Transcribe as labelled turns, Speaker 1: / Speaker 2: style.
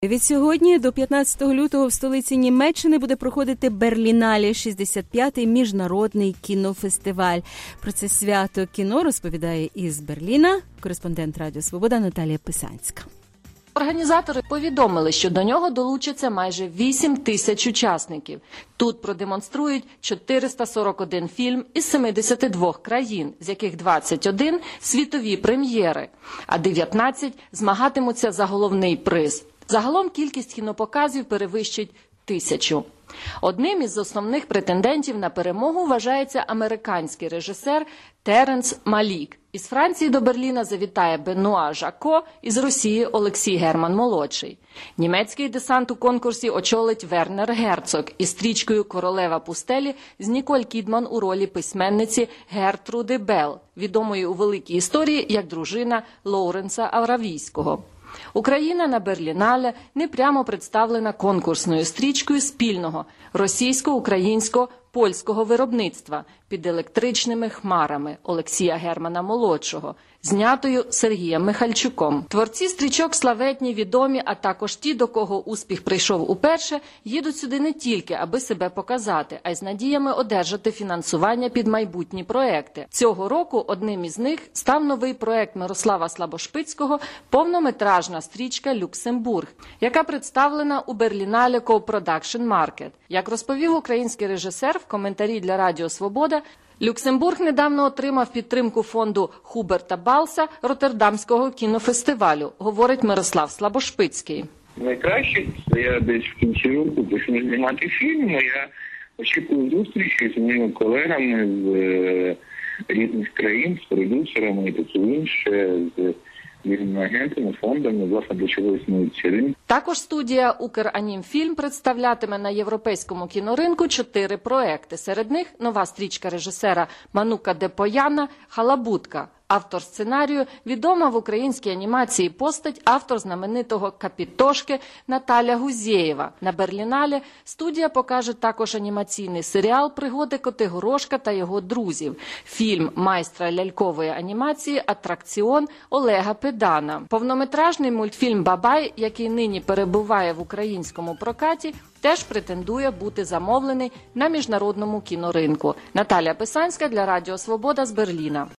Speaker 1: Від сьогодні до 15 лютого в столиці Німеччини буде проходити Берлінале, 65-й міжнародний кінофестиваль. Про це свято кіно розповідає із Берліна кореспондент Радіо Свобода Наталія Писанська.
Speaker 2: Організатори повідомили, що до нього долучаться майже 8 тисяч учасників. Тут продемонструють 441 фільм із 72 країн, з яких 21 – світові прем'єри, а 19 змагатимуться за головний приз. Загалом кількість кінопоказів перевищить 1000. Одним із основних претендентів на перемогу вважається американський режисер Теренс Малік. Із Франції до Берліна завітає Бенуа Жако, із Росії – Олексій Герман-молодший. Німецький десант у конкурсі очолить Вернер Герцог із стрічкою «Королева пустелі» з Ніколь Кідман у ролі письменниці Гертруди Белл, відомої у великій історії як дружина Лоуренса Аравійського. Україна на Берлінале непрямо представлена конкурсною стрічкою спільного російсько-українсько-польського виробництва «Під електричними хмарами» Олексія Германа-молодшого, знятою Сергієм Михальчуком. Творці стрічок славетні, відомі, а також ті, до кого успіх прийшов уперше, їдуть сюди не тільки, аби себе показати, а й з надіями одержати фінансування під майбутні проекти. Цього року одним із них став новий проект Мирослава Слабошпицького «Повнометражна стрічка «Люксембург», яка представлена у Берлінале Co-Production Market. Як розповів український режисер в коментарі для Радіо Свобода, Люксембург недавно отримав підтримку фонду Хуберта Балса Роттердамського кінофестивалю, говорить Мирослав Слабошпицький.
Speaker 3: Найкраще – це я десь в кінці року почну знімати фільм, я очікую зустрічі з моїми колегами з різних країн, з продюсерами і таке інше, з різними агентами, фондами, власне, для чого існують ці ринки.
Speaker 2: Також студія «Укранімфільм» представлятиме на європейському кіноринку 4 проекти. Серед них нова стрічка режисера Манука Депояна «Халабудка». Автор сценарію – відома в українській анімації постать, автор знаменитого «Капітошки» Наталя Гузєєва. На Берлінале студія покаже також анімаційний серіал «Пригоди Котигорошка та його друзів», фільм майстра лялькової анімації «Атракціон» Олега Педана. Повнометражний мультфільм «Бабай», який нині перебуває в українському прокаті, теж претендує бути замовлений на міжнародному кіноринку. Наталія Писанська для Радіо Свобода з Берліна.